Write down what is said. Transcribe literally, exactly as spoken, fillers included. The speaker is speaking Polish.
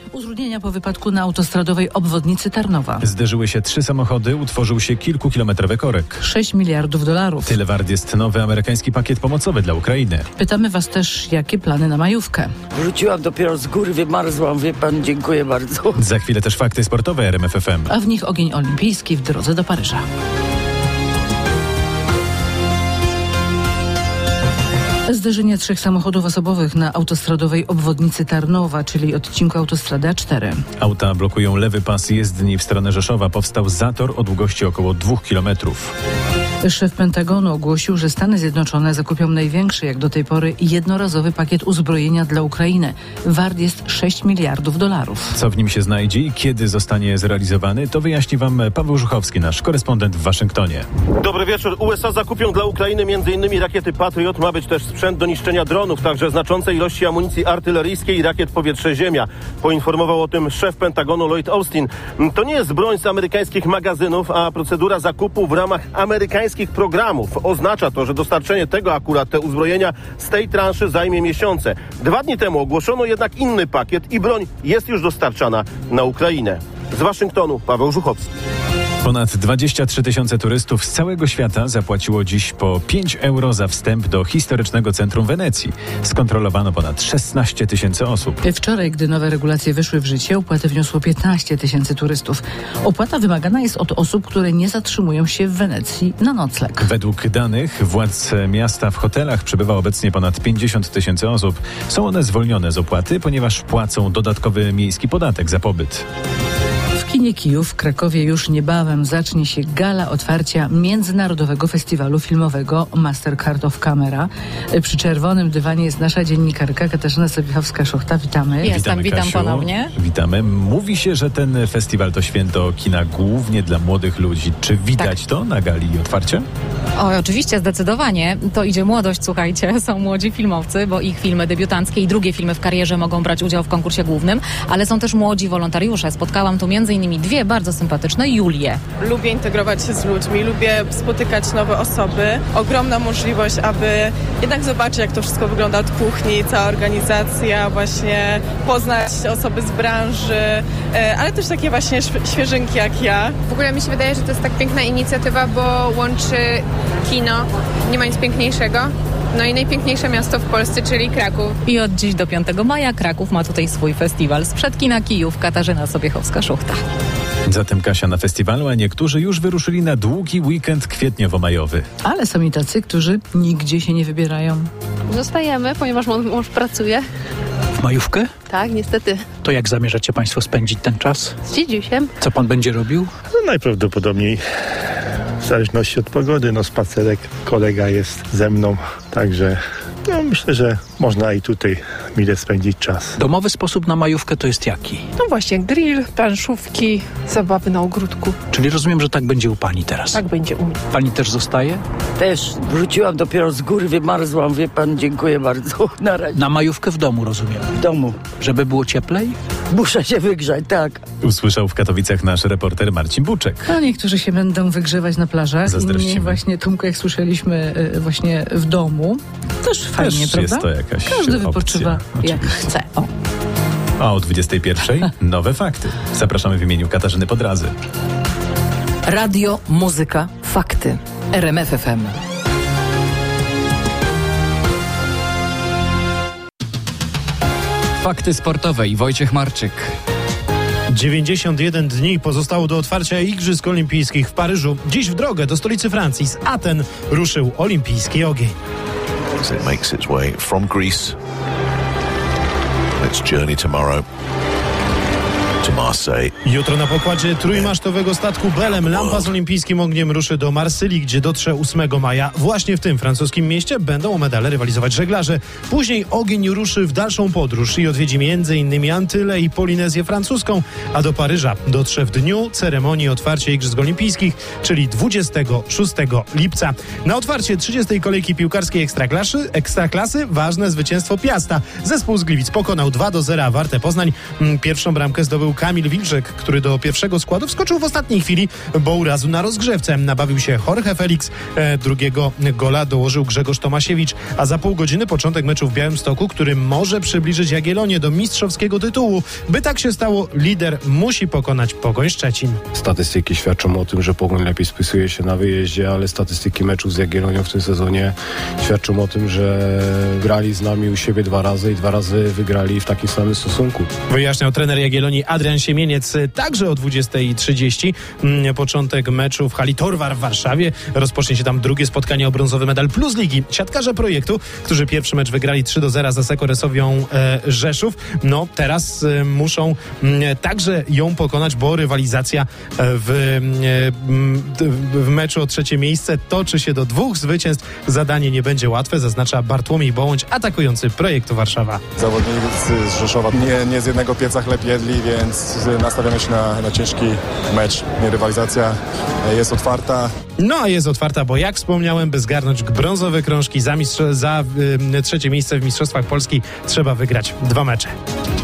Utrudnienia po wypadku na autostradowej obwodnicy Tarnowa. Zderzyły się trzy samochody, utworzył się kilkukilometrowy korek. sześć miliardów dolarów. Tyle wart jest nowy amerykański pakiet pomocowy dla Ukrainy. Pytamy was też, jakie plany na majówkę. Wróciłam dopiero z góry, wymarzłam, wie pan, dziękuję bardzo. Za chwilę też fakty sportowe R M F F M. A w nich ogień olimpijski w drodze do Paryża. Zderzenie trzech samochodów osobowych na autostradowej obwodnicy Tarnowa, czyli odcinku autostrady A cztery. Auta blokują lewy pas jezdni w stronę Rzeszowa. Powstał zator o długości około dwóch kilometrów. Szef Pentagonu ogłosił, że Stany Zjednoczone zakupią największy jak do tej pory jednorazowy pakiet uzbrojenia dla Ukrainy. Wart jest sześć miliardów dolarów. Co w nim się znajdzie i kiedy zostanie zrealizowany, to wyjaśni wam Paweł Żuchowski, nasz korespondent w Waszyngtonie. Dobry wieczór. U S A zakupią dla Ukrainy m.in. rakiety Patriot. Ma być też sprzęt do niszczenia dronów, także znaczącej ilości amunicji artyleryjskiej i rakiet powietrze-ziemia. Poinformował o tym szef Pentagonu Lloyd Austin. To nie jest broń z amerykańskich magazynów, a procedura zakupu w ramach amerykańskich programów. Oznacza to, że dostarczenie tego akurat te uzbrojenia z tej transzy zajmie miesiące. Dwa dni temu ogłoszono jednak inny pakiet i broń jest już dostarczana na Ukrainę. Z Waszyngtonu Paweł Żuchowski. Ponad dwadzieścia trzy tysiące turystów z całego świata zapłaciło dziś po pięć euro za wstęp do historycznego centrum Wenecji. Skontrolowano ponad szesnaście tysięcy osób. Wczoraj, gdy nowe regulacje weszły w życie, opłatę wniosło piętnaście tysięcy turystów. Opłata wymagana jest od osób, które nie zatrzymują się w Wenecji na nocleg. Według danych władz miasta w hotelach przebywa obecnie ponad pięćdziesiąt tysięcy osób. Są one zwolnione z opłaty, ponieważ płacą dodatkowy miejski podatek za pobyt. W kinie Kijów w Krakowie już niebawem zacznie się gala otwarcia Międzynarodowego Festiwalu Filmowego Mastercard of Camera. Przy czerwonym dywanie jest nasza dziennikarka Katarzyna Sobiechowska-Szochta. Witamy. Jestem, Witamy, witam Kasiu. ponownie. Witamy. Mówi się, że ten festiwal to święto kina głównie dla młodych ludzi. Czy widać Tak. to na gali otwarcia? O, oczywiście, zdecydowanie. To idzie młodość, słuchajcie. Są młodzi filmowcy, bo ich filmy debiutanckie i drugie filmy w karierze mogą brać udział w konkursie głównym, ale są też młodzi wolontariusze. Spotkałam tu między innymi dwie bardzo sympatyczne Julie. Lubię integrować się z ludźmi, lubię spotykać nowe osoby. Ogromna możliwość, aby jednak zobaczyć, jak to wszystko wygląda od kuchni, cała organizacja, właśnie poznać osoby z branży, ale też takie właśnie świeżynki jak ja. W ogóle mi się wydaje, że to jest tak piękna inicjatywa, bo łączy kino, nie ma nic piękniejszego. No i najpiękniejsze miasto w Polsce, czyli Kraków. I od dziś do piątego maja Kraków ma tutaj swój festiwal. Sprzed kina Kijów Katarzyna Sobiechowska-Szuchta. Zatem Kasia na festiwalu, a niektórzy już wyruszyli na długi weekend kwietniowo-majowy. Ale są i tacy, którzy nigdzie się nie wybierają. Zostajemy, ponieważ mąż, mąż pracuje. W majówkę? Tak, niestety. To jak zamierzacie Państwo spędzić ten czas? Z dziedzusiem. Co Pan będzie robił? No najprawdopodobniej w zależności od pogody, no spacerek, kolega jest ze mną, także no, myślę, że można i tutaj mile spędzić czas. Domowy sposób na majówkę to jest jaki? No właśnie, grill, planszówki, zabawy na ogródku. Czyli rozumiem, że tak będzie u Pani teraz. Tak będzie u mnie. Pani też zostaje? Też wróciłam dopiero z góry, wymarzłam, wie pan, dziękuję bardzo. Na razie. Na majówkę w domu, rozumiem. W domu. Żeby było cieplej? Muszę się wygrzać, tak. Usłyszał w Katowicach nasz reporter Marcin Buczek. A niektórzy się będą wygrzewać na plażach, Zazdrościmy. inni właśnie, Tomku, jak słyszeliśmy, y, właśnie w domu. Też fajnie, Też prawda? jest to jakaś Każdy opcja, wypoczywa jak oczywiście. chce. O. A o dwudziestej pierwszej nowe fakty. Zapraszamy w imieniu Katarzyny Podrazy. Radio, muzyka, fakty. R M F F M. Fakty sportowe i Wojciech Marczyk. dziewięćdziesiąt jeden dni pozostało do otwarcia Igrzysk Olimpijskich w Paryżu. Dziś w drogę do stolicy Francji z Aten ruszył olimpijski ogień. As it makes its way from Greece, its journey tomorrow to Marseille. Jutro na pokładzie trójmasztowego statku Belem lampa z olimpijskim ogniem ruszy do Marsylii, gdzie dotrze ósmego maja. Właśnie w tym francuskim mieście będą o medale rywalizować żeglarze. Później ogień ruszy w dalszą podróż i odwiedzi między innymi Antyle i Polinezję francuską, a do Paryża dotrze w dniu ceremonii otwarcia Igrzysk Olimpijskich, czyli dwudziestego szóstego lipca. Na otwarcie trzydziestej kolejki piłkarskiej ekstraklasy, ekstraklasy ważne zwycięstwo Piasta. Zespół z Gliwic pokonał dwa do zera Wartę Poznań. Pierwszą bramkę zdobył był Kamil Wilczek, który do pierwszego składu wskoczył w ostatniej chwili, bo urazu na rozgrzewce. Nabawił się Jorge Felix, e, drugiego gola dołożył Grzegorz Tomasiewicz, a za pół godziny początek meczu w Białymstoku, który może przybliżyć Jagiellonię do mistrzowskiego tytułu. By tak się stało, lider musi pokonać Pogoń Szczecin. Statystyki świadczą o tym, że Pogoń lepiej spisuje się na wyjeździe, ale statystyki meczów z Jagiellonią w tym sezonie świadczą o tym, że grali z nami u siebie dwa razy i dwa razy wygrali w takim samym stosunku. Wyjaśniał trener Jagiellonii Adrian Siemieniec. Także o dwudziestej trzydzieści początek meczu w hali Torwar w Warszawie. Rozpocznie się tam drugie spotkanie o brązowy medal Plus Ligi. Siatkarze Projektu, którzy pierwszy mecz wygrali trzy do zera za Sekoresowią e, Rzeszów, no teraz e, muszą e, także ją pokonać, bo rywalizacja w, e, w meczu o trzecie miejsce toczy się do dwóch zwycięstw. Zadanie nie będzie łatwe, zaznacza Bartłomiej Bołądź, atakujący Projektu Warszawa. Zawodnicy z Rzeszowa nie, nie z jednego pieca chleb jedli, więc nastawiamy się na, na ciężki mecz. Rywalizacja jest otwarta. No a jest otwarta, bo jak wspomniałem, by zgarnąć brązowe krążki za, mistrz- za y, trzecie miejsce w Mistrzostwach Polski, trzeba wygrać dwa mecze.